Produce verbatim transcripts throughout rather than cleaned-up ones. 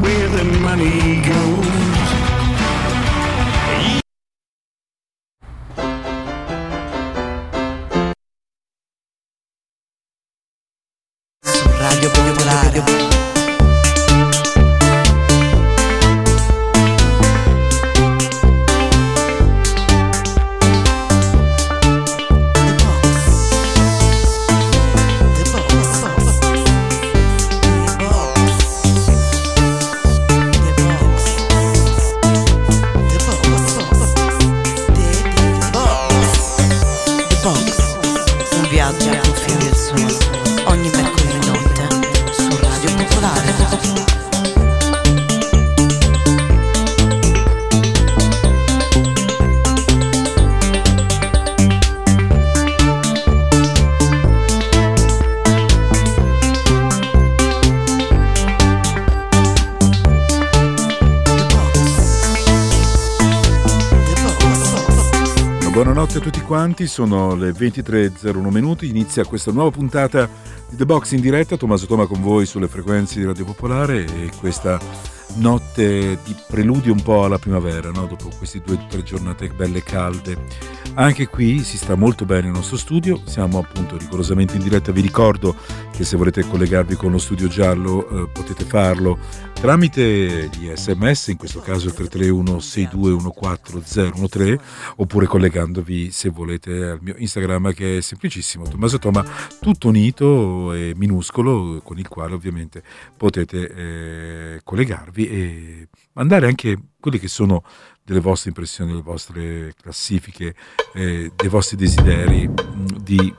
where the money goes. Radio Popolare. Buonanotte a tutti quanti, sono le ventitré e zero uno minuti, inizia questa nuova puntata di The Box in diretta. Tommaso Toma con voi sulle frequenze di Radio Popolare e questa notte di preludio un po' alla primavera, no? Dopo queste due o tre giornate belle calde. Anche qui si sta molto bene nel nostro studio, siamo appunto rigorosamente in diretta. Vi ricordo che se volete collegarvi con lo studio giallo eh, potete farlo tramite gli sms, in questo caso il tre tre uno sei due uno quattro zero uno tre, oppure collegandovi se volete al mio Instagram, che è semplicissimo, Tommaso Toma, tutto unito e minuscolo, con il quale ovviamente potete eh, collegarvi e mandare anche quelli che sono delle vostre impressioni, delle vostre classifiche, eh, dei vostri desideri mh, di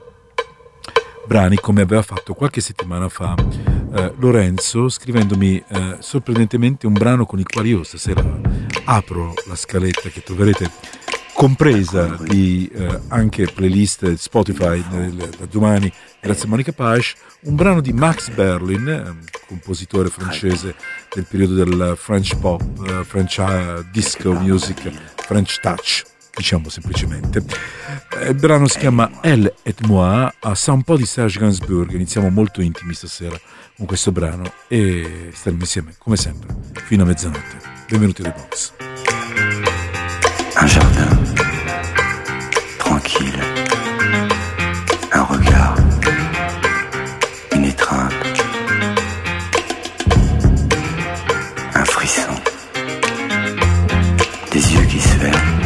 brani, come aveva fatto qualche settimana fa eh, Lorenzo, scrivendomi eh, sorprendentemente un brano con il quale io stasera apro la scaletta che troverete compresa di eh, anche playlist Spotify nel, da domani, grazie a Monica Pache, un brano di Max Berlin, eh, compositore francese del periodo del French pop, eh, French uh, disco music, French touch, diciamo semplicemente. Il brano si chiama Elle et moi, sa un po' di Serge Gainsbourg. Iniziamo molto intimi stasera con questo brano e staremo insieme come sempre fino a mezzanotte. Benvenuti ai The Box. Un jardin tranquille, un regard, une étreinte, un frisson, des yeux qui se ferment,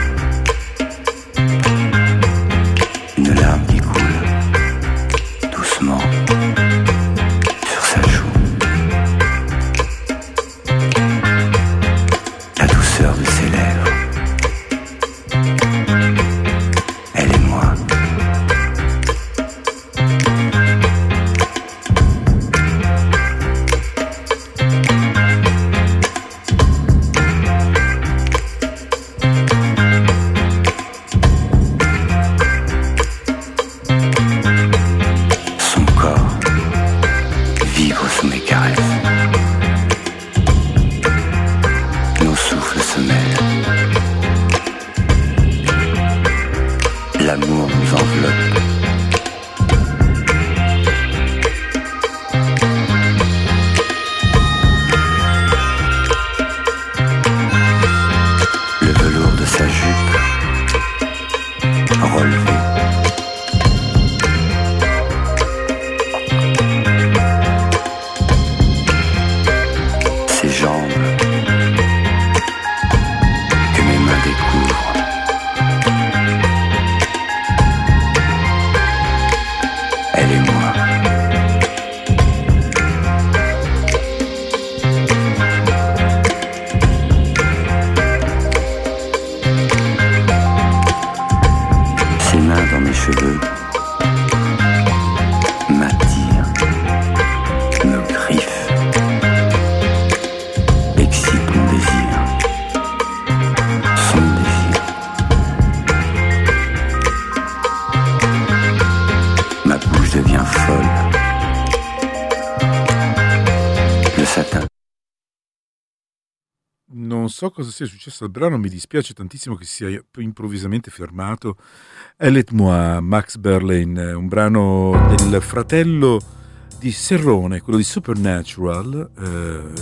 une larme qui coule doucement sur sa joue, la douceur de ses lèvres. Elle et moi. Son corps vibre sous mes caresses. Nos souffles se mêlent. L'amour nous enveloppe. Le velours de sa jupe relevé. Ses jambes que mes mains découvrent. Elle et moi. Ses mains dans mes cheveux m'attirent, me griffent, excitent mon désir, son désir. Ma bouche devient folle. Le satin. Non so cosa sia successo al brano, mi dispiace tantissimo che si sia improvvisamente fermato. Elle et moi, Max Berlin, un brano del fratello di Serrone, quello di Supernatural, eh,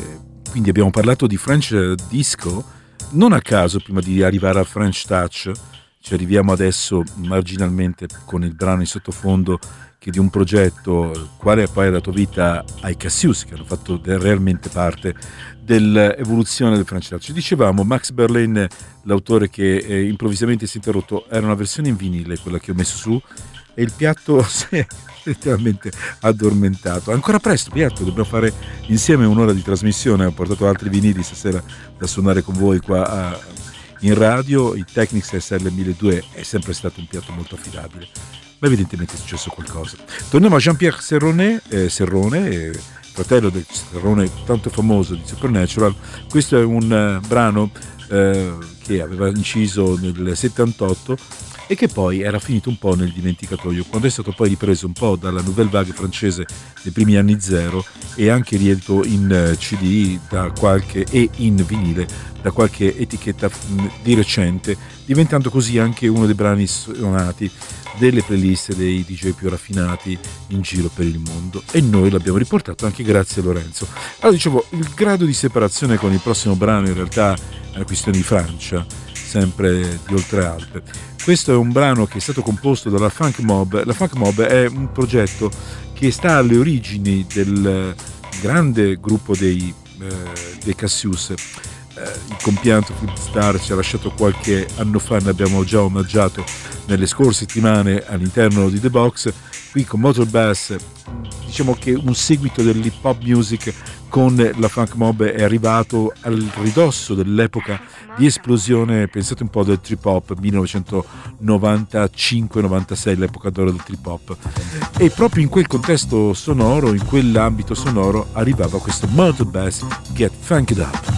Quindi abbiamo parlato di French disco, non a caso prima di arrivare al French touch. Ci arriviamo adesso marginalmente con il brano in sottofondo che di un progetto quale poi ha dato vita ai Cassius, che hanno fatto realmente parte dell'evoluzione del French touch. Dicevamo, Max Berlin, l'autore che eh, improvvisamente si è interrotto, era una versione in vinile quella che ho messo su, e il piatto si è letteralmente addormentato. Ancora presto, piatto, dobbiamo fare insieme un'ora di trasmissione. Ho portato altri vinili stasera da suonare con voi qua a, in radio. Il Technics S L milleduecento è sempre stato un piatto molto affidabile, ma evidentemente è successo qualcosa. Torniamo a Jean-Pierre Serrone, eh, Serrone eh, fratello del Serrone tanto famoso di Supernatural. Questo è un uh, brano uh, che aveva inciso nel settantotto e che poi era finito un po' nel dimenticatoio, quando è stato poi ripreso un po' dalla Nouvelle Vague francese dei primi anni zero e anche riedito in C D da qualche, e in vinile da qualche etichetta di recente, diventando così anche uno dei brani suonati delle playlist dei D J più raffinati in giro per il mondo, e noi l'abbiamo riportato anche grazie a Lorenzo. Allora, dicevo, il grado di separazione con il prossimo brano in realtà è una questione di Francia, sempre di Oltralpe. Questo è un brano che è stato composto dalla Funk Mob. La Funk Mob è un progetto che sta alle origini del grande gruppo dei, eh, dei Cassius. Eh, il compianto Philip Starr ci ha lasciato qualche anno fa, ne abbiamo già omaggiato nelle scorse settimane all'interno di The Box. Qui con Motor Bass, diciamo che un seguito dell'hip hop music con la Funk Mob è arrivato al ridosso dell'epoca di esplosione, pensate un po', del trip hop millenovecentonovantacinque novantasei, l'epoca d'oro del trip hop, e proprio in quel contesto sonoro, in quell'ambito sonoro, arrivava questo Motor Bass Get Funked Up.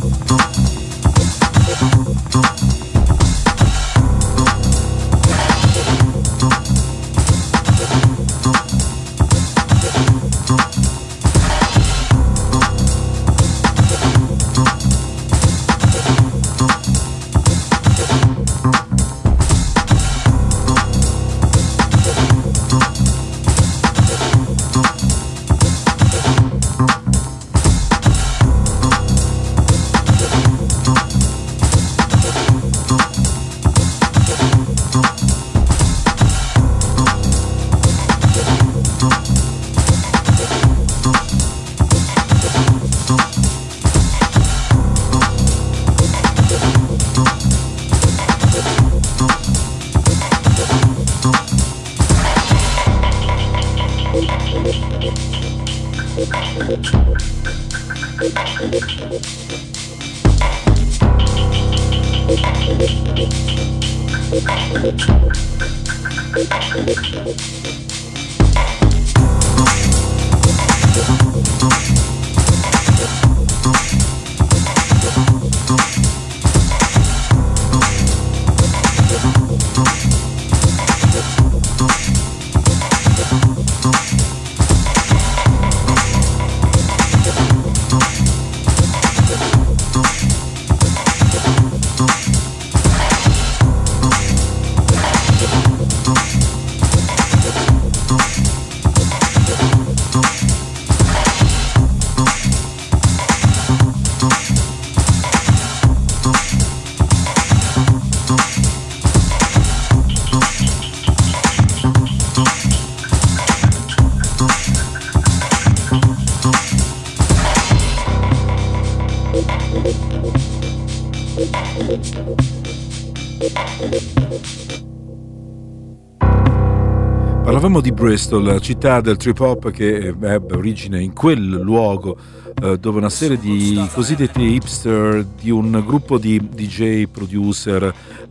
Parlavamo di Bristol, la città del trip hop che ebbe origine in quel luogo eh, dove una serie di cosiddetti hipster, di un gruppo di D J, producer,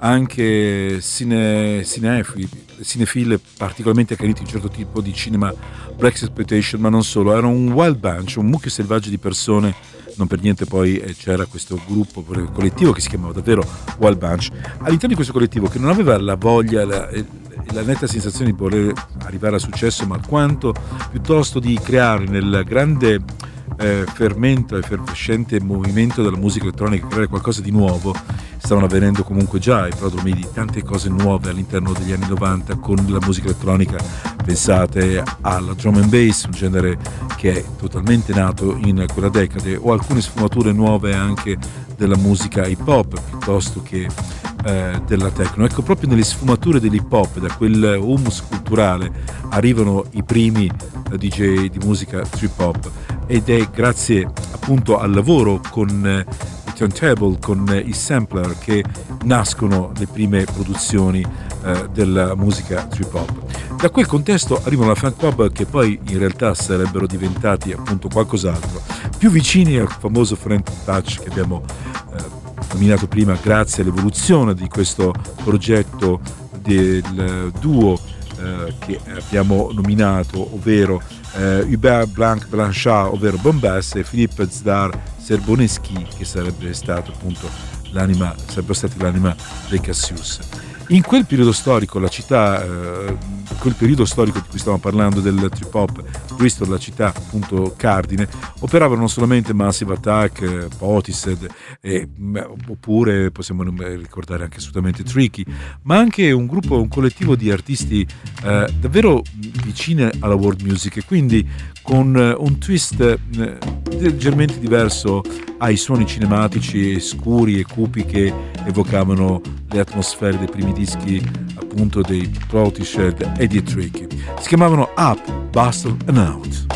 anche cine, cinefili, cinefile particolarmente accaniti a un certo tipo di cinema black exploitation, ma non solo, era un wild bunch, un mucchio selvaggio di persone. Non per niente poi c'era questo gruppo collettivo che si chiamava davvero Wild Bunch, all'interno di questo collettivo che non aveva la voglia, la, la netta sensazione di voler arrivare al successo, ma quanto piuttosto di creare nel grande eh, fermento, effervescente movimento della musica elettronica, creare qualcosa di nuovo. stavano avvenendo comunque già ai prodromi di tante cose nuove all'interno degli anni novanta con la musica elettronica. Pensate alla drum and bass, un genere che è totalmente nato in quella decade, o alcune sfumature nuove anche della musica hip hop piuttosto che eh, della techno. Ecco, proprio nelle sfumature dell'hip hop, da quel humus culturale, arrivano i primi eh, D J di musica trip hop, ed è grazie appunto al lavoro con eh, i turntable, con eh, i sampler, che nascono le prime produzioni eh, della musica trip hop. Da quel contesto arrivano la funk pop, che poi in realtà sarebbero diventati appunto qualcos'altro, più vicini al famoso French touch che abbiamo eh, nominato prima, grazie all'evoluzione di questo progetto del duo eh, che abbiamo nominato, ovvero eh, Hubert Blanc Blanchard, ovvero Bombas, e Philippe Zdar Serboneschi, che sarebbe stato appunto l'anima, sarebbe stata l'anima dei Cassius. In quel periodo storico, la città, eh, quel periodo storico di cui stiamo parlando del trip hop, Bristol, la città appunto cardine, operavano non solamente Massive Attack, eh, Portishead, eh, oppure possiamo ricordare anche assolutamente Tricky, ma anche un gruppo, un collettivo di artisti eh, davvero vicine alla world music, e quindi con eh, un twist eh, leggermente diverso ai suoni cinematici, scuri e cupi che evocavano le atmosfere dei primi dischi appunto dei Portishead e di Tricky. Si chiamavano Up, Bustle and Out.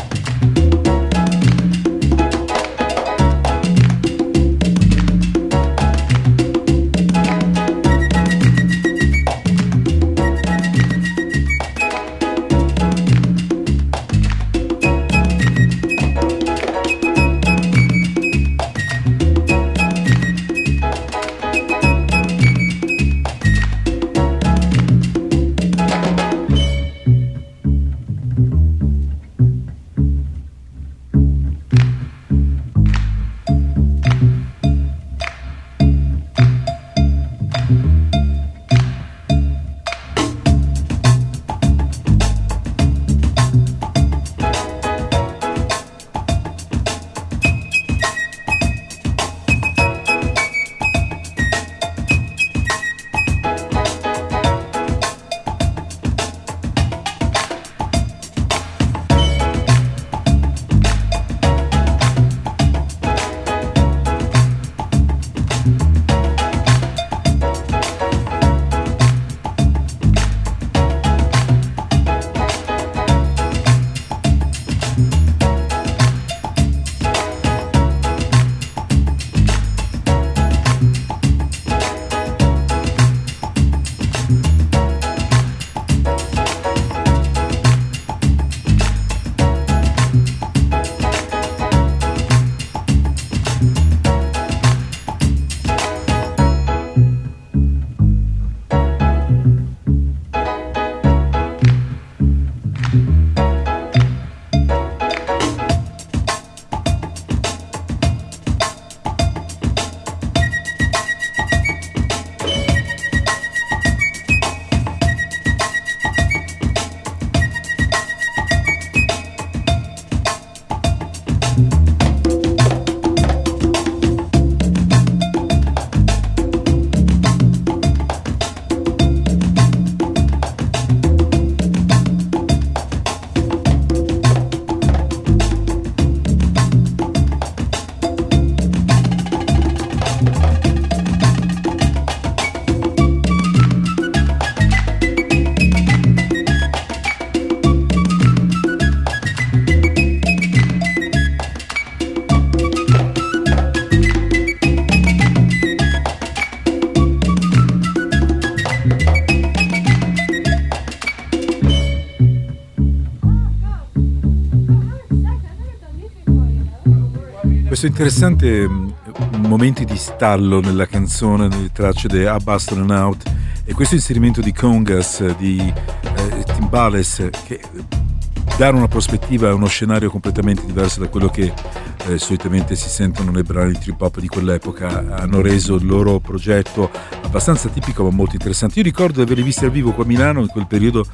Questo interessante momenti di stallo nella canzone, nelle tracce di A Bustle and Out, e questo inserimento di congas, di eh, timbales, che dare una prospettiva a uno scenario completamente diverso da quello che eh, solitamente si sentono nei brani di trip hop di quell'epoca, hanno reso il loro progetto abbastanza tipico ma molto interessante. Io ricordo di averli visti al vivo qua a Milano in quel periodo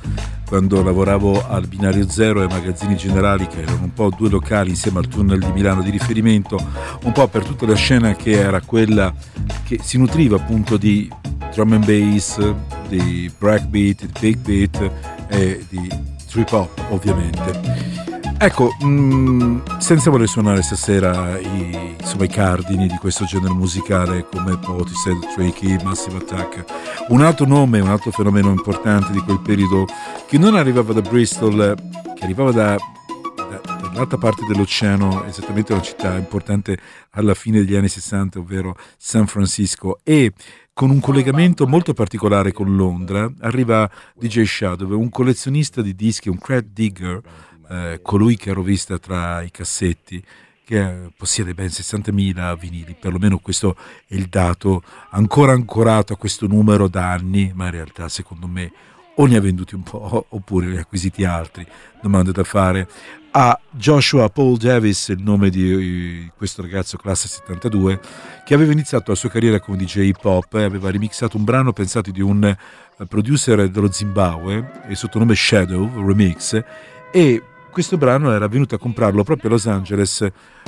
quando lavoravo al Binario Zero e ai Magazzini Generali, che erano un po' due locali insieme al Tunnel di Milano di riferimento, un po' per tutta la scena che era quella che si nutriva appunto di drum and bass, di breakbeat, di big beat e di trip hop ovviamente. Ecco, mh, senza voler suonare stasera i, insomma, i cardini di questo genere musicale come Portishead, Tricky, Massive Attack, un altro nome, un altro fenomeno importante di quel periodo che non arrivava da Bristol, che arrivava da, da, dall'altra parte dell'oceano, esattamente una città importante alla fine degli anni sessanta, ovvero San Francisco, e con un collegamento molto particolare con Londra arriva D J Shadow, un collezionista di dischi, un crate digger, eh, colui che ha rovista tra i cassetti, che possiede ben sessantamila vinili, perlomeno questo è il dato, ancora ancorato a questo numero da anni, ma in realtà secondo me o ne ha venduti un po' oppure ne ha acquisiti altri. Domande da fare a Joshua Paul Davis, il nome di questo ragazzo classe settantadue, che aveva iniziato la sua carriera come D J hip hop e aveva remixato un brano pensato di un producer dello Zimbabwe e sotto nome Shadow Remix, e questo brano era venuto a comprarlo proprio a Los Angeles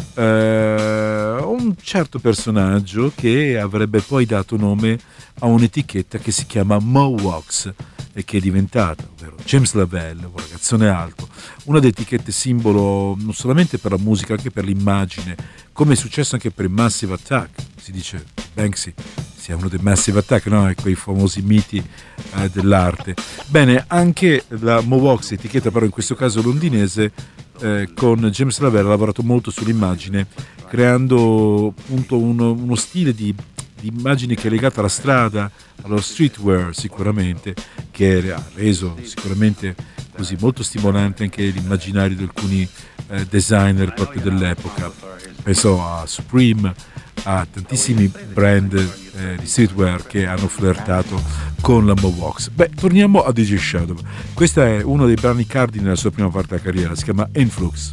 eh, un certo personaggio che avrebbe poi dato nome a un'etichetta che si chiama Mowax e che è diventata, ovvero James Lavelle, un ragazzone alto, una delle etichette simbolo non solamente per la musica, anche per l'immagine, come è successo anche per il Massive Attack. Si dice Banksy sia uno dei Massive Attack, no? Quei famosi miti eh, dell'arte. Bene, anche la Mowax, etichetta però in questo caso londinese, eh, con James Lavelle ha lavorato molto sull'immagine, creando appunto uno, uno stile di di immagine che è legata alla strada, allo streetwear sicuramente, che ha reso sicuramente così molto stimolante anche l'immaginario di alcuni eh, designer proprio dell'epoca. Penso a Supreme, a tantissimi brand eh, di streetwear che hanno flirtato con la Mowax. Beh, torniamo a D J Shadow. Questo è uno dei brani cardini della sua prima parte della carriera, si chiama Influx.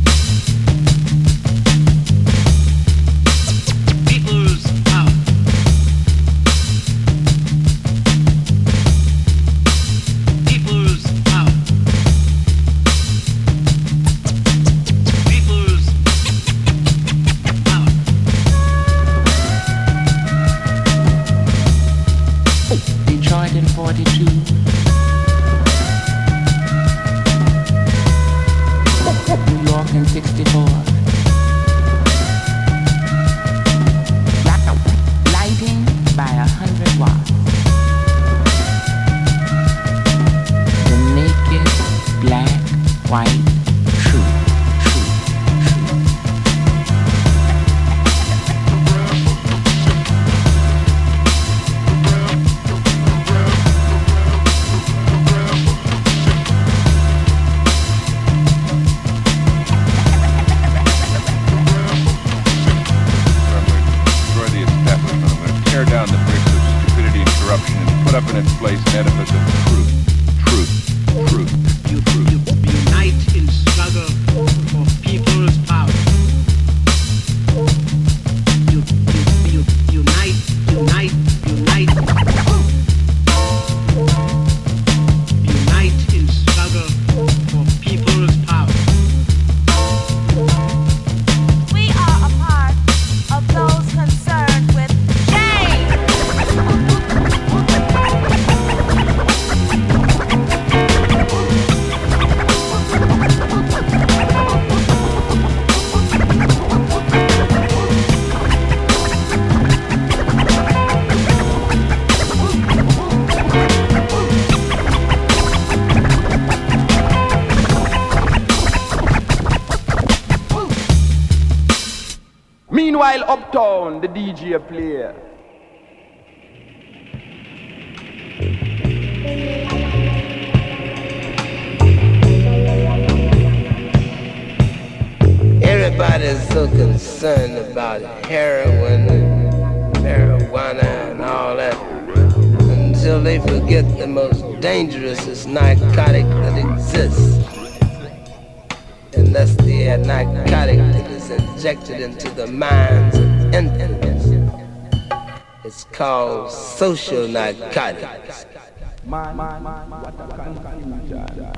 Meanwhile, uptown, the D J player. Everybody's so concerned about heroin and marijuana and all that until they forget the most dangerous narcotic that exists. And that's the narcotic that is injected into the minds of infants. It's called social narcotics. Man, man, man, what a confusion.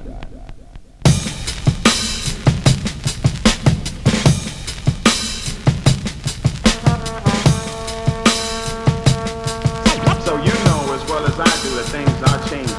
So you know as well as I do that things are changing.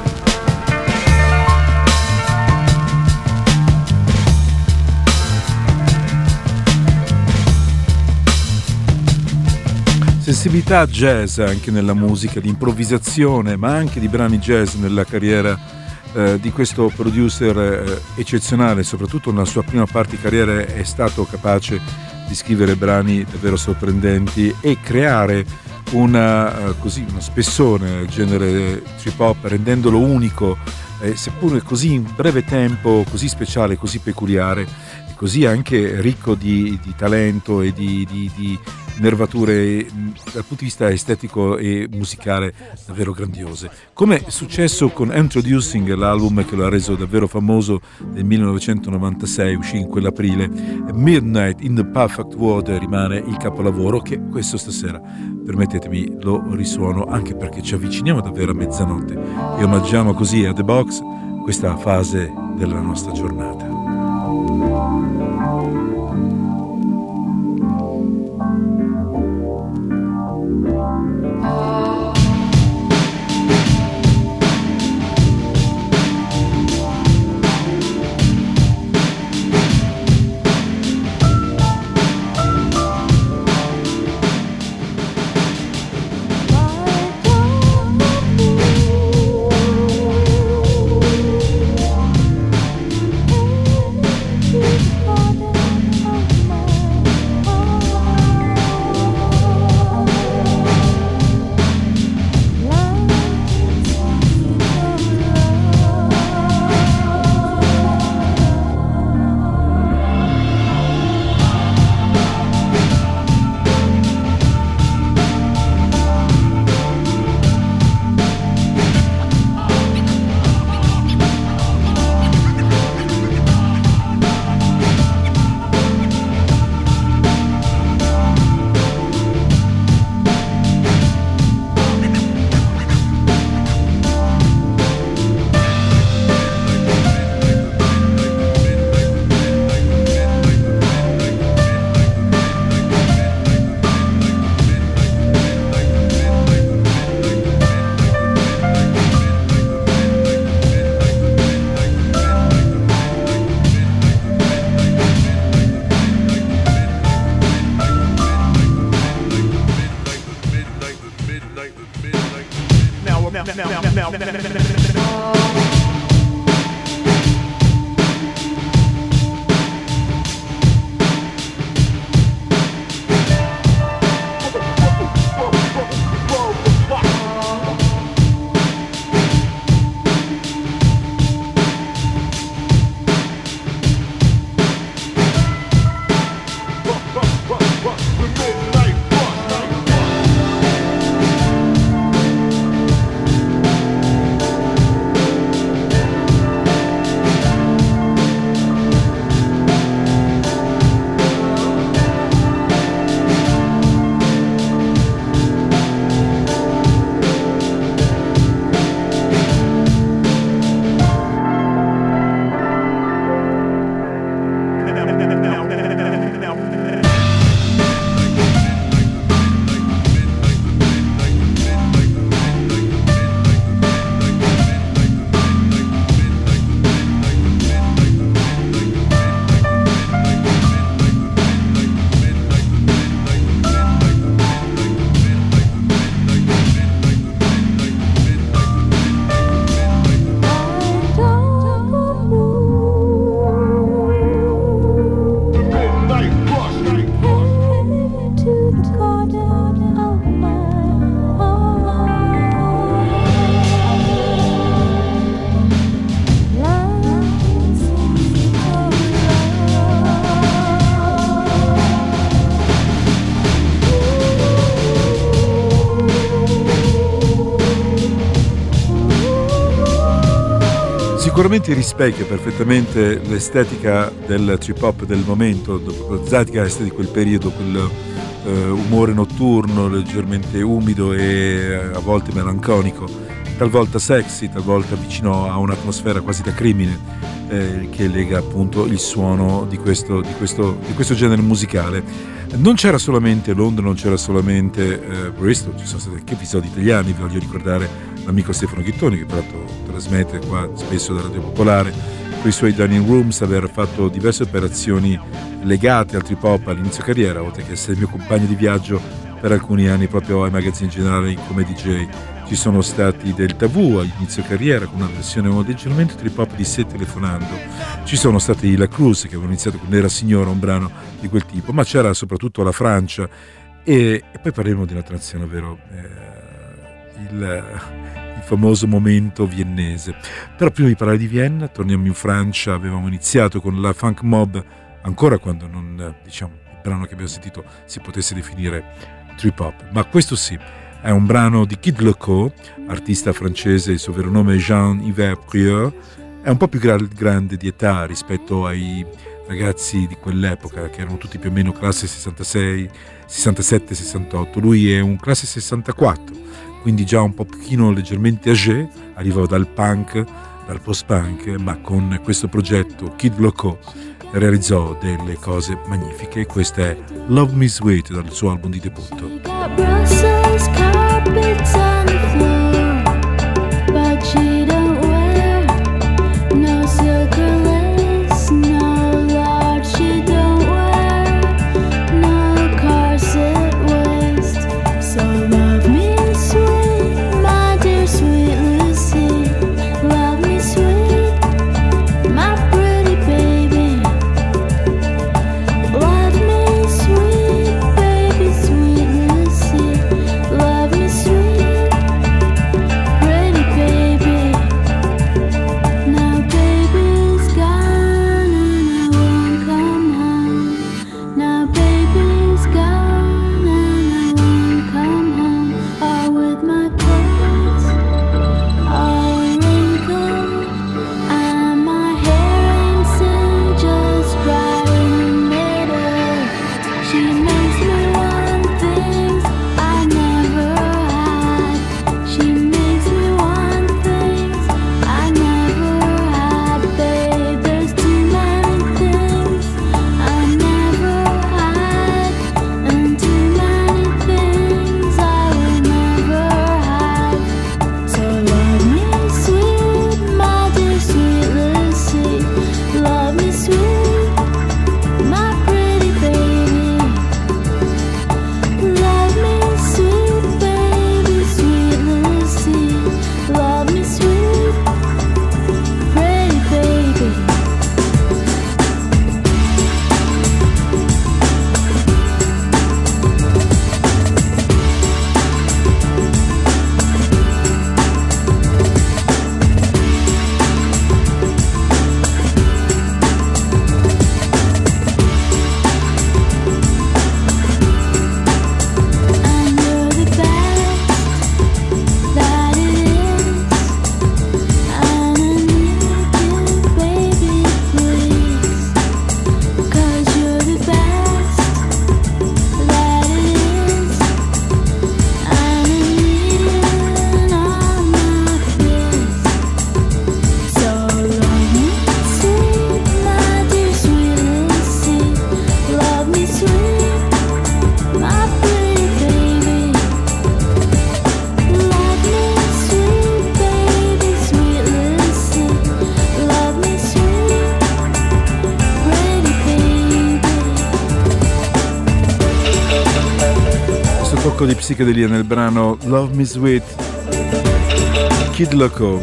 Sensibilità jazz anche nella musica, di improvvisazione, ma anche di brani jazz nella carriera eh, di questo producer eh, eccezionale. Soprattutto nella sua prima parte di carriera è stato capace di scrivere brani davvero sorprendenti e creare una, uh, così, uno spessore nel genere trip hop, rendendolo unico, eh, seppure così in breve tempo, così speciale, così peculiare, e così anche ricco di, di talento e di, di, di nervature dal punto di vista estetico e musicale davvero grandiose. Come è successo con Introducing, l'album che lo ha reso davvero famoso nel millenovecentonovantasei, uscì in quell'aprile. Midnight in the Perfect World rimane il capolavoro che questo stasera, permettetemi, lo risuono anche perché ci avviciniamo davvero a mezzanotte e omaggiamo così a The Box questa fase della nostra giornata. Sicuramente rispecchia perfettamente l'estetica del trip hop del momento, la zeitgeist di quel periodo, quel uh, umore notturno leggermente umido e a volte melanconico talvolta sexy, talvolta vicino a un'atmosfera quasi da crimine, eh, che lega appunto il suono di questo, di questo, di questo genere musicale. Non c'era solamente Londra, non c'era solamente eh, Bristol, ci sono stati anche episodi italiani. Vi voglio ricordare l'amico Stefano Ghittoni, che peraltro trasmette qua spesso da Radio Popolare con i suoi dining rooms, aver fatto diverse operazioni legate al trip hop all'inizio carriera, oltre che essere il mio compagno di viaggio per alcuni anni proprio ai magazzini generali come D J. Ci sono stati Delta V all'inizio carriera con una versione leggermente trip hop di Se Telefonando. Ci sono stati La Cruz, che avevano iniziato con Nera Signora, un brano di quel tipo, ma c'era soprattutto la Francia e, e poi parleremo di una tradizione, ovvero eh, il, il famoso momento viennese. Però prima di parlare di Vienna torniamo in Francia. Avevamo iniziato con la Funk Mob, ancora quando non, diciamo, il brano che abbiamo sentito si potesse definire trip hop, ma questo sì. È un brano di Kid Loco, artista francese, il suo vero nome è Jean-Yves Prieur. È un po' più gra- grande di età rispetto ai ragazzi di quell'epoca, che erano tutti più o meno classe sessantasei, sessantasette, sessantotto. Lui è un classe sessantaquattro, quindi già un pochino leggermente âgé, arrivava dal punk, dal post-punk, ma con questo progetto Kid Loco realizzò delle cose magnifiche. Questa è Love Me Sweet dal suo album di debutto. Carpets on the floor, but she don't wear no silk or lace, no large, she don't wear no corset waist. So love me sweet, my dear sweet Lucy, love me sweet, my pretty baby, love me sweet, baby, sweet Lucy. Love me sweet, pretty baby. Now baby's gone and I won't come home. Now baby's gone and I won't come home. All with my clothes all wrinkled and my hair ain't singed, just right in the middle. She makes me want things I never had. She makes me want things I never had. Babe, there's too many things I never had, and too many things I will never have. So love me sweet, my dear sweet Lucy. Love me sweet, my pretty baby. Love me sweet, baby, sweet Lucy. Love me sweet, pretty baby. And you're the best that it is, and I need you, baby, please. 'Cause you're the best that it is, and I need you in all my fears. So love me sweet, my dear sweet Lucy. Love me sweet, my pretty baby. Love me sweet, baby, sweet Lucy. Love me sweet, pretty baby. Questo tocco di psichedelia nel brano Love Me Sweet, Kid Loco.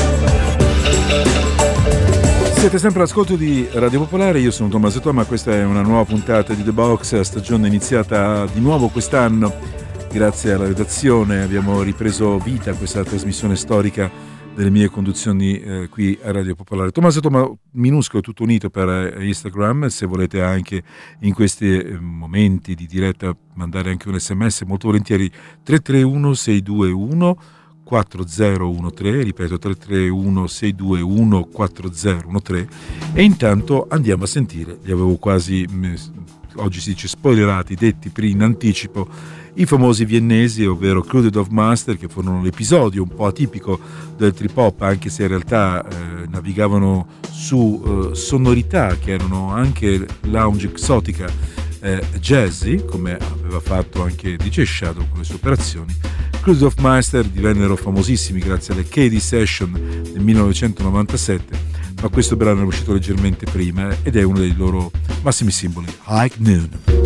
Siete sempre all'ascolto di Radio Popolare, io sono Tommaso Toma, questa è una nuova puntata di The Box, stagione iniziata di nuovo quest'anno. Grazie alla redazione abbiamo ripreso vita a questa trasmissione storica delle mie conduzioni eh, qui a Radio Popolare. Tommaso Toma minuscolo, tutto unito per Instagram, se volete anche in questi eh, momenti di diretta mandare anche un sms, molto volentieri tre tre uno sei due uno quattro zero uno tre, ripeto tre tre uno sei due uno quattro zero uno tre, e intanto andiamo a sentire, li avevo quasi, oggi si dice spoilerati, detti in anticipo, i famosi viennesi, ovvero Crowded of Master, che furono l'episodio un po' atipico del trip hop, anche se in realtà eh, navigavano su eh, sonorità che erano anche lounge exotica, eh, jazzy, come aveva fatto anche D J Shadow con le sue operazioni. Crowded of Master divennero famosissimi grazie alle K D Session del millenovecentonovantasette, ma questo brano è uscito leggermente prima ed è uno dei loro massimi simboli, High Noon.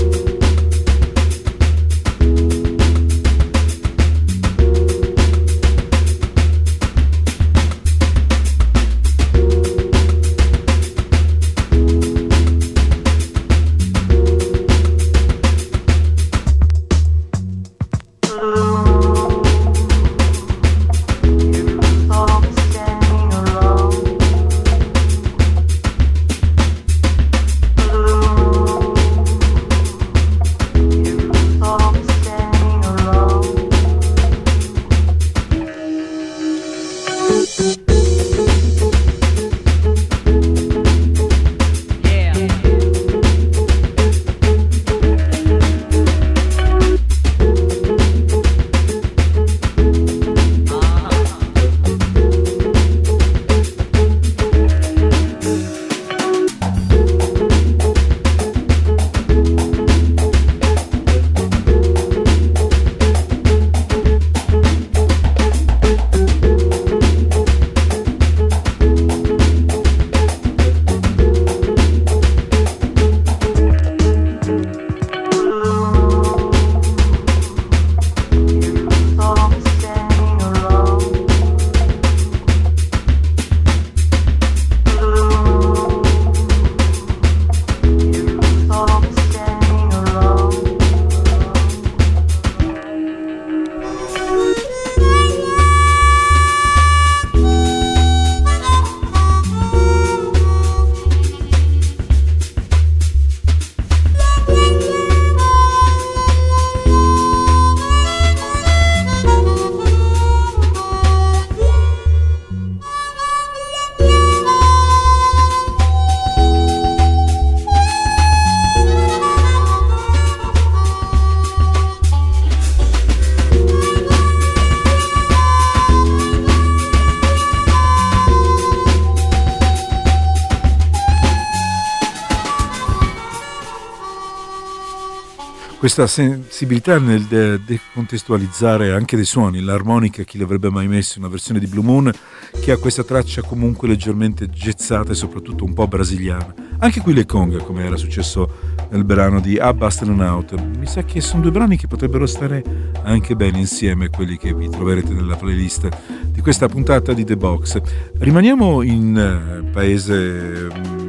Questa sensibilità nel decontestualizzare anche dei suoni, l'armonica, chi l'avrebbe mai messo in una versione di Blue Moon che ha questa traccia comunque leggermente gezzata e soprattutto un po' brasiliana. Anche qui le conga, come era successo nel brano di Abba Astronaut. Mi sa che sono due brani che potrebbero stare anche bene insieme, quelli che vi troverete nella playlist di questa puntata di The Box. Rimaniamo in uh, paese um,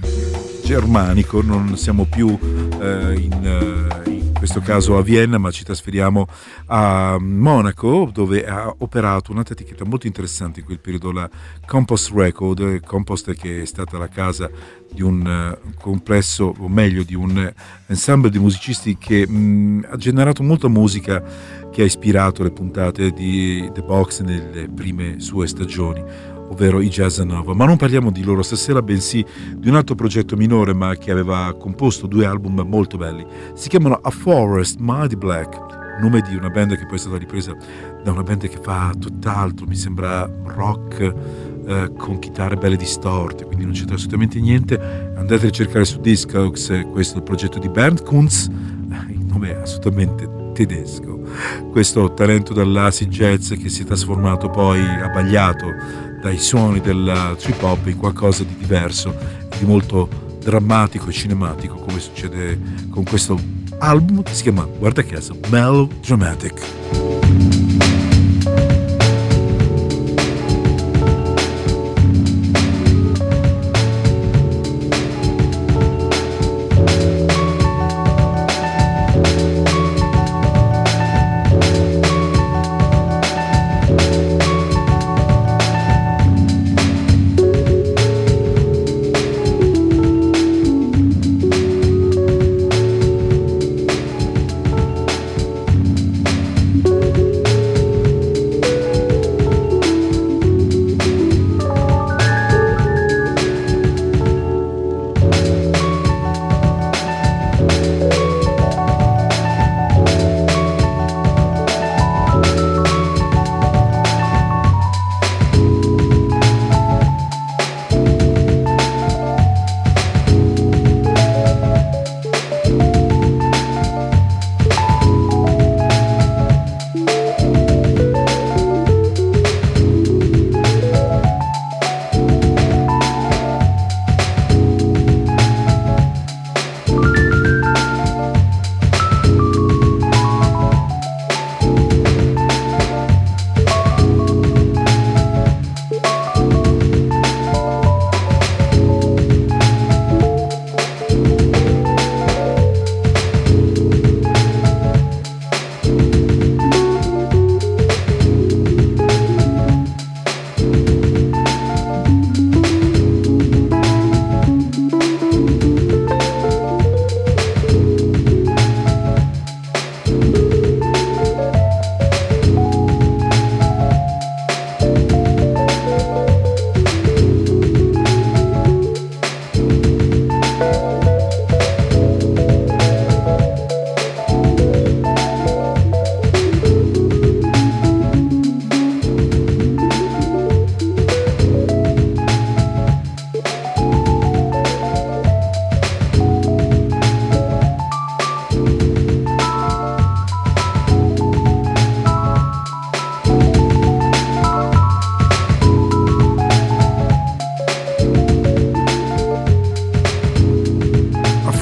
germanico, non siamo più uh, in... Uh, in questo caso a Vienna, ma ci trasferiamo a Monaco, dove ha operato un'etichetta molto interessante in quel periodo, la Compost Record, Compost che è stata la casa di un uh, complesso, o meglio di un ensemble di musicisti che mh, ha generato molta musica che ha ispirato le puntate di The Box nelle prime sue stagioni, ovvero i Jazz Nova. Ma non parliamo di loro stasera, bensì di un altro progetto minore ma che aveva composto due album molto belli. Si chiamano A Forest Mighty Black, nome di una band che poi è stata ripresa da una band che fa tutt'altro, mi sembra rock eh, con chitarre belle distorte, quindi non c'entra assolutamente niente. Andate a cercare su Discogs, questo è il progetto di Bernd Kunz, il nome è assolutamente tedesco, questo talento dall'acid jazz che si è trasformato poi, abbagliato dai suoni del trip hop, in qualcosa di diverso, di molto drammatico e cinematico, come succede con questo album che si chiama, guarda caso, Melodramatic.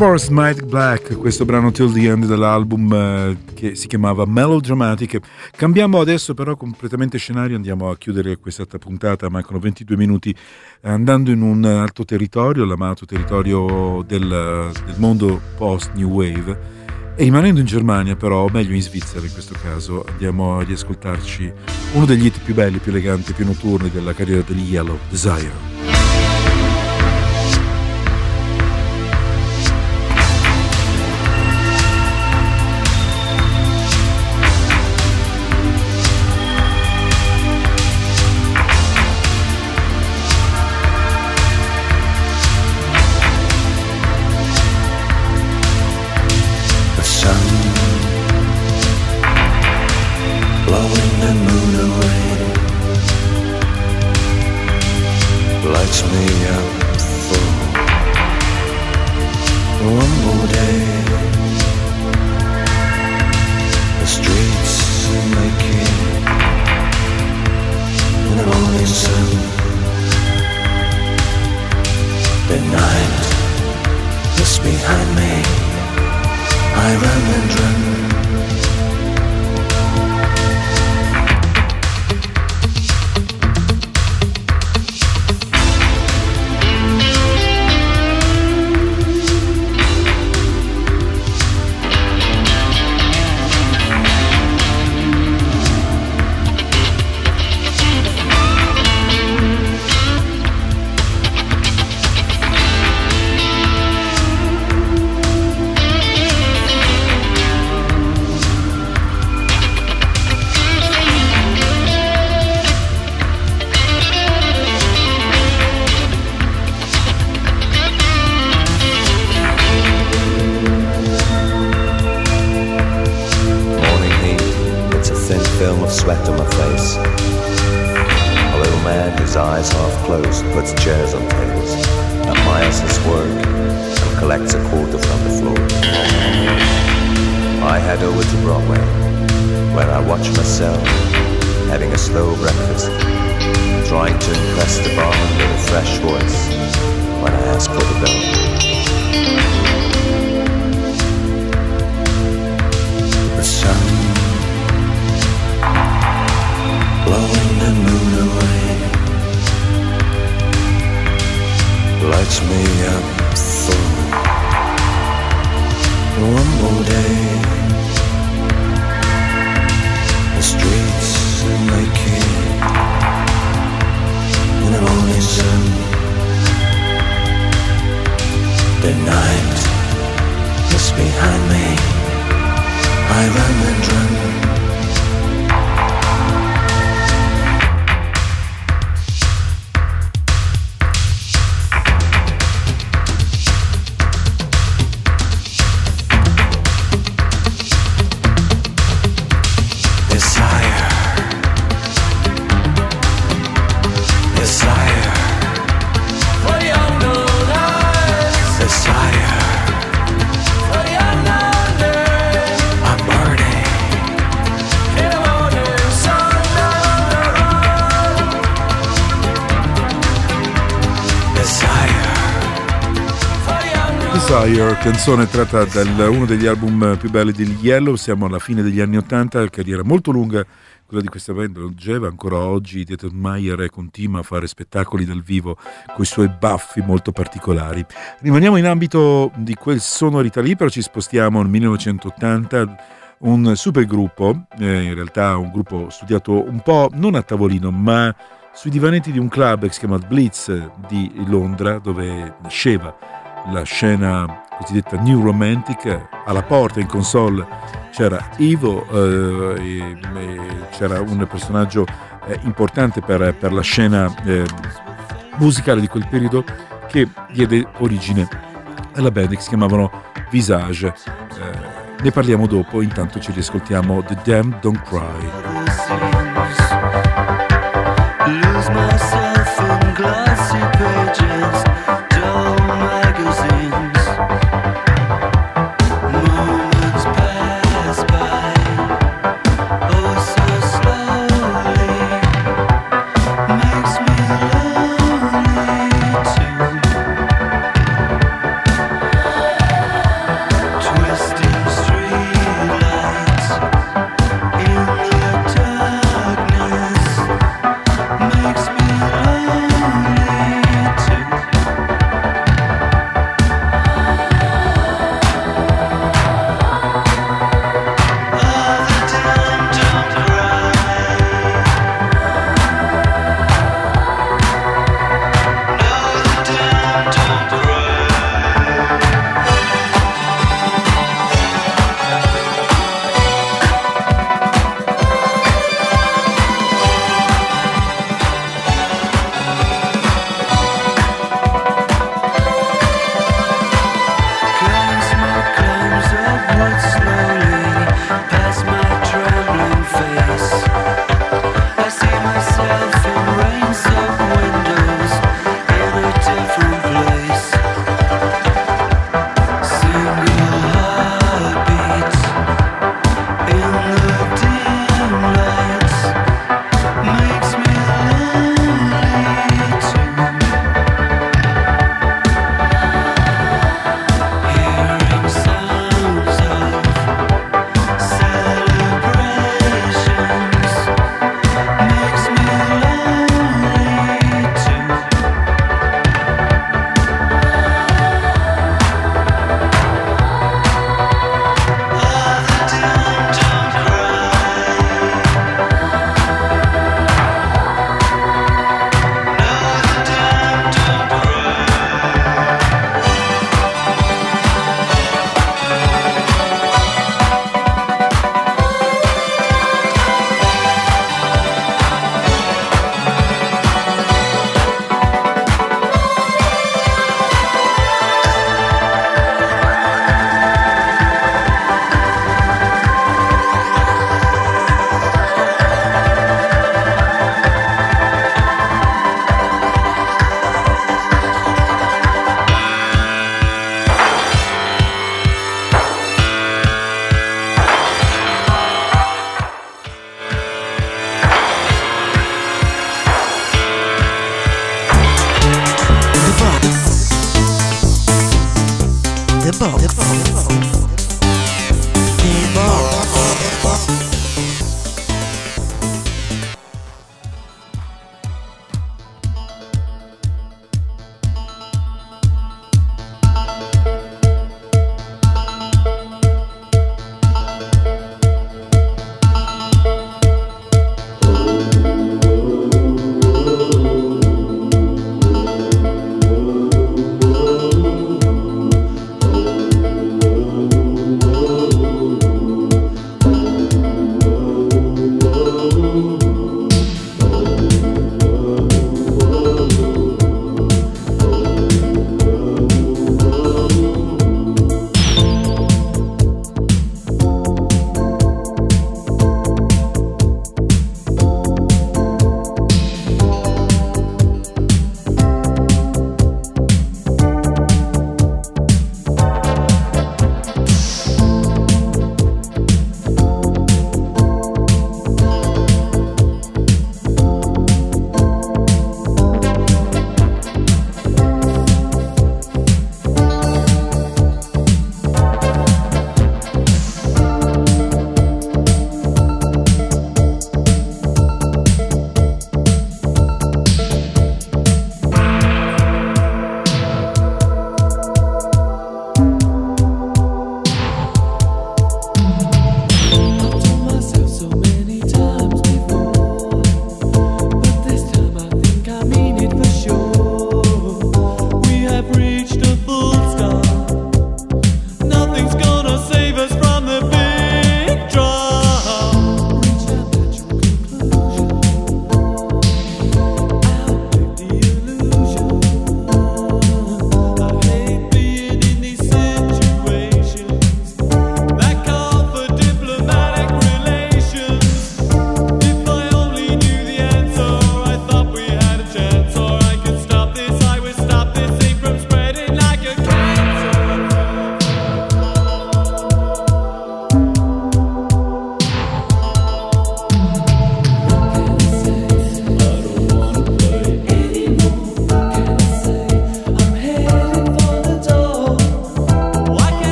Forest Mike Black, questo brano Till the End dell'album eh, che si chiamava Melodramatic. Cambiamo adesso però completamente scenario, andiamo a chiudere questa puntata, mancano ventidue minuti, andando in un altro territorio, l'amato territorio del, del mondo post-New Wave, e rimanendo in Germania però, o meglio in Svizzera in questo caso, andiamo a riascoltarci uno degli hit più belli, più eleganti, più notturni della carriera degli Yellow, Desire. Blowing the moon away, lights me up for one more day. The streets are making an morning sun. The night is behind me. I run and run. Sweat on my face. A little man, his eyes half closed, puts chairs on tables, admires his work, and collects a quarter from the floor. I head over to Broadway, where I watch myself having a slow breakfast, trying to impress the barman with a fresh voice when I ask for the bill. The sun blowing the moon away, lights me up for one more day. The streets are making in the morning sun. The night is behind me. I run and run. Desire, canzone tratta da uno degli album più belli degli Yellow. Siamo alla fine degli anni Ottanta, carriera molto lunga quella di questa band, lo diceva ancora oggi. Dieter Meier continua a fare spettacoli dal vivo con i suoi baffi molto particolari. Rimaniamo in ambito di quel sonorità lì, però ci spostiamo nel millenovecentottanta. Un supergruppo, eh, in realtà un gruppo studiato un po' non a tavolino ma sui divanetti di un club che si chiama Blitz di Londra, dove nasceva la scena cosiddetta New Romantic. Alla porta in console c'era Ivo, eh, e, e c'era un personaggio eh, importante per, per la scena eh, musicale di quel periodo, che diede origine alla band che si chiamavano Visage. Eh, ne parliamo dopo, intanto ci riascoltiamo The Damned Don't Cry. Lose myself in glassy pages, dull magazines. Moments pass by, oh so slowly. Makes me lonely too.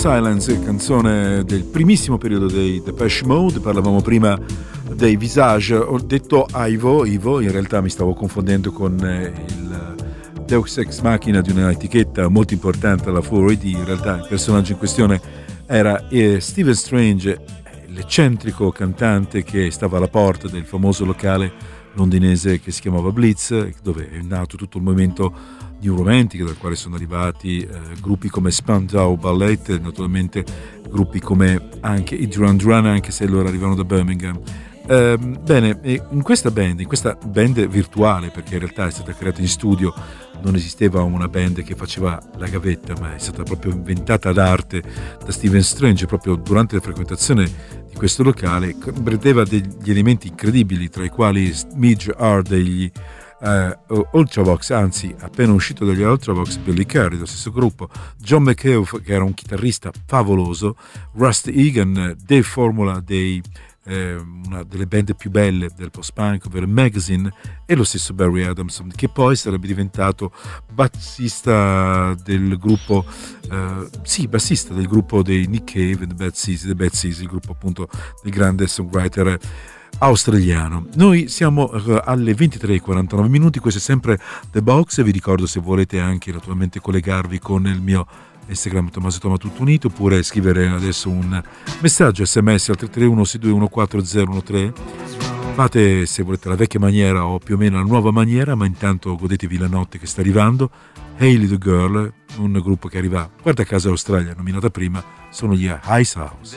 Silence, canzone del primissimo periodo dei Depeche Mode. Parlavamo prima dei Visage, ho detto Ivo, Ivo, in realtà mi stavo confondendo con il Deus Ex Machina di un'etichetta molto importante, la quattro A D. In realtà il personaggio in questione era eh, Stephen Strange, l'eccentrico cantante che stava alla porta del famoso locale londinese che si chiamava Blitz, dove è nato tutto il movimento New Romantic, dal quale sono arrivati eh, gruppi come Spandau Ballet, naturalmente gruppi come anche i Duran Duran, anche se loro arrivano da Birmingham. Eh, bene, in questa band, in questa band virtuale, perché in realtà è stata creata in studio, non esisteva una band che faceva la gavetta, ma è stata proprio inventata ad arte da Stephen Strange proprio durante la frequentazione di questo locale. Prendeva degli elementi incredibili, tra i quali Midge R degli uh, Ultravox, anzi appena uscito dagli Ultravox Billy Curry dello stesso gruppo, John McAuliffe che era un chitarrista favoloso, Rusty Egan, Dave Formula dei Eh, una delle band più belle del post-punk, ovvero Magazine, e lo stesso Barry Adamson, che poi sarebbe diventato bassista del gruppo eh, sì, bassista del gruppo dei Nick Cave, The Bad Seeds, The Bad Seeds, il gruppo appunto del grande songwriter australiano. Noi siamo uh, alle ventitré e quarantanove minuti, questo è sempre The Box e vi ricordo, se volete anche naturalmente collegarvi con il mio Instagram Tommaso Toma tutto unito, oppure scrivere adesso un messaggio sms al tre tre uno sei due uno quattro zero uno tre. Fate, se volete, la vecchia maniera o più o meno la nuova maniera, ma intanto godetevi la notte che sta arrivando. Hey Little Girl, un gruppo che arriva, guarda caso Australia, nominata prima, sono gli Ice House.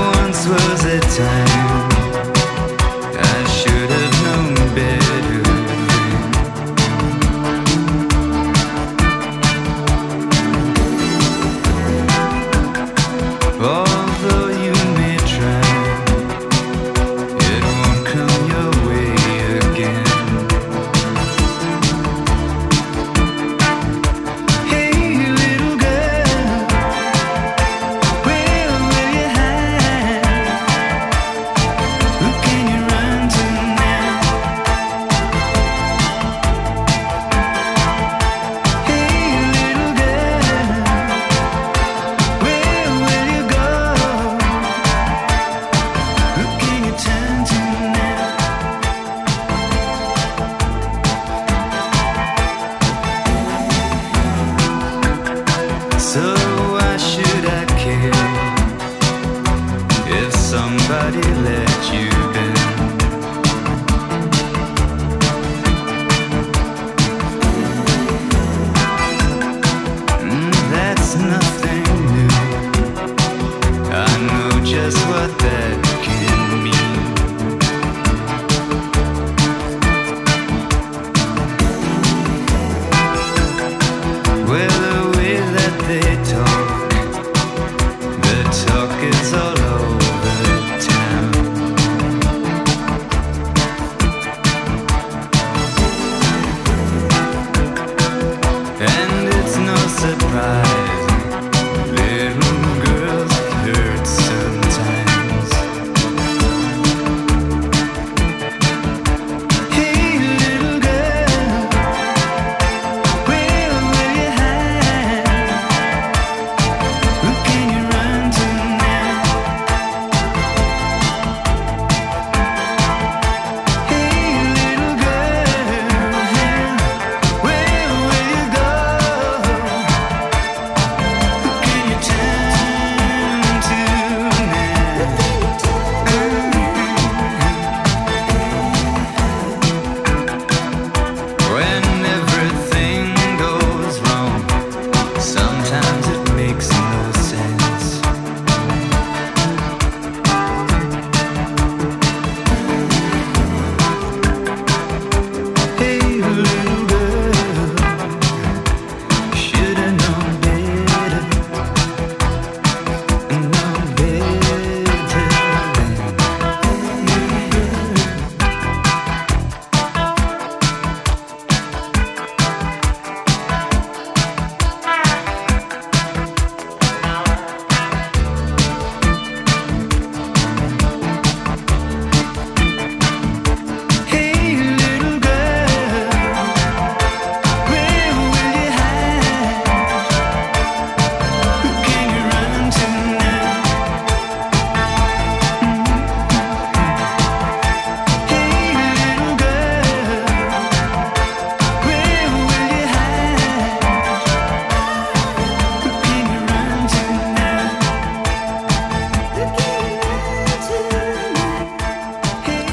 Although you may try, it won't come your way again. Hey little girl, where will you hide?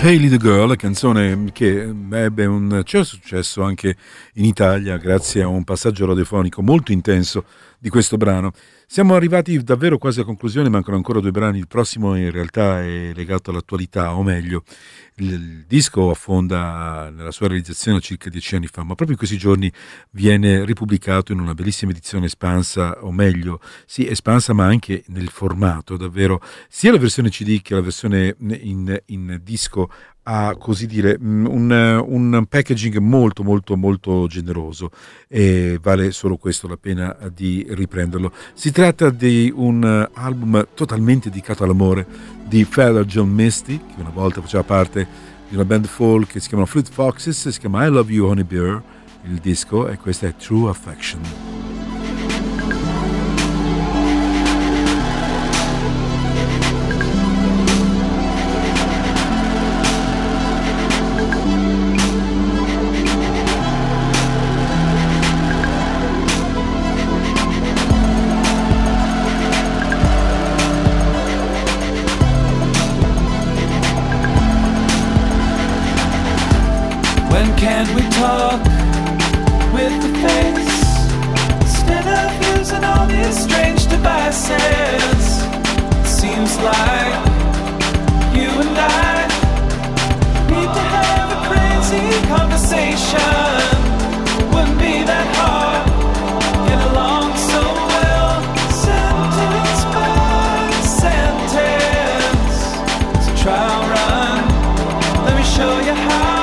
Hey Little Girl, canzone che ebbe un certo successo anche in Italia grazie a un passaggio radiofonico molto intenso di questo brano. Siamo arrivati davvero quasi a conclusione, mancano ancora due brani. Il prossimo in realtà è legato all'attualità, o meglio, il, il disco affonda nella sua realizzazione circa dieci anni fa, ma proprio in questi giorni viene ripubblicato in una bellissima edizione espansa, o meglio, sì, espansa ma anche nel formato, davvero, sia la versione C D che la versione in, in disco ha, così dire, un, un packaging molto molto molto generoso e vale solo questo la pena di riprenderlo. Si tratta di un album totalmente dedicato all'amore di Father John Misty, che una volta faceva parte di una band folk che si chiama Fleet Foxes, si chiama I Love You Honey Bear il disco, e questa è True Affection. Can't we talk with the face instead of using all these strange devices? Seems like you and I need to have a crazy conversation. Wouldn't be that hard, get along so well, sentence by sentence. It's a trial run, let me show you how.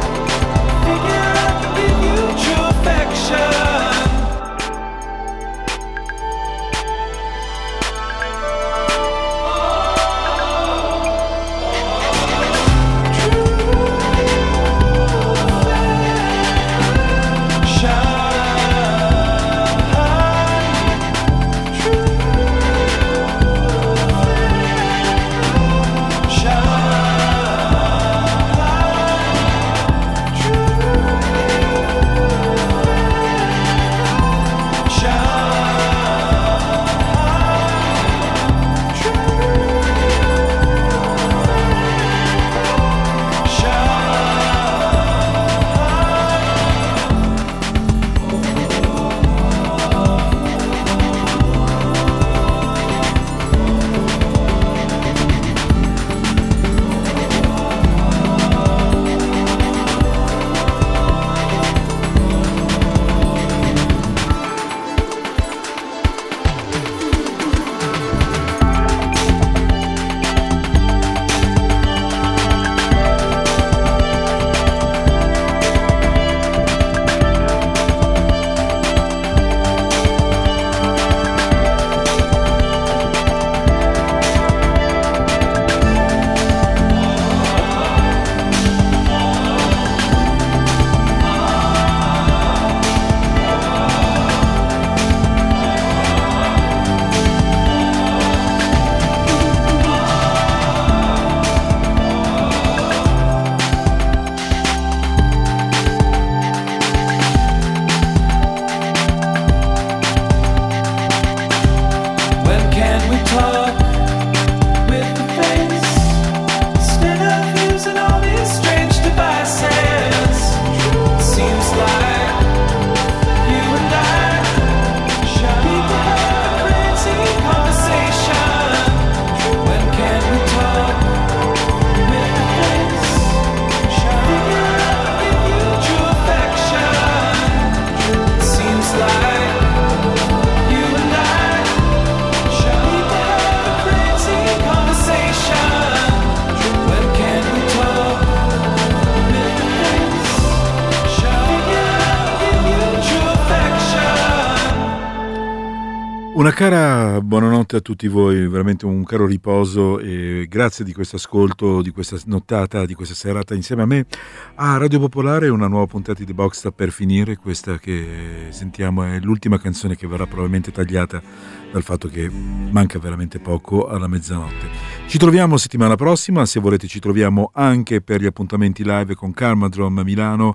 Una cara buonanotte a tutti voi, veramente un caro riposo e grazie di questo ascolto, di questa nottata, di questa serata insieme a me a Radio Popolare. Una nuova puntata di The Box sta per finire, questa che sentiamo è l'ultima canzone che verrà probabilmente tagliata dal fatto che manca veramente poco alla mezzanotte. Ci troviamo settimana prossima, se volete ci troviamo anche per gli appuntamenti live con Karmadrom a Milano,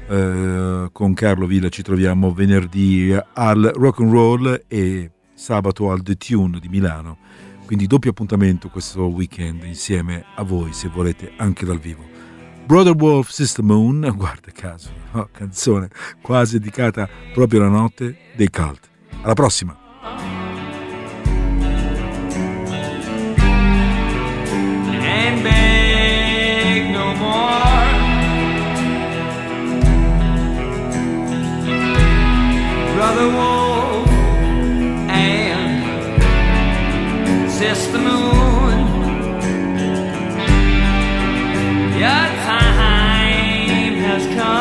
eh, con Carlo Villa ci troviamo venerdì al Rock and Roll e sabato al The Tune di Milano, quindi doppio appuntamento questo weekend insieme a voi, se volete anche dal vivo. Brother Wolf, Sister Moon, guarda caso, no, canzone quasi dedicata proprio alla notte dei Cult. Alla prossima! And beg no more. Brother Wolf and Sister Moon, your time has come.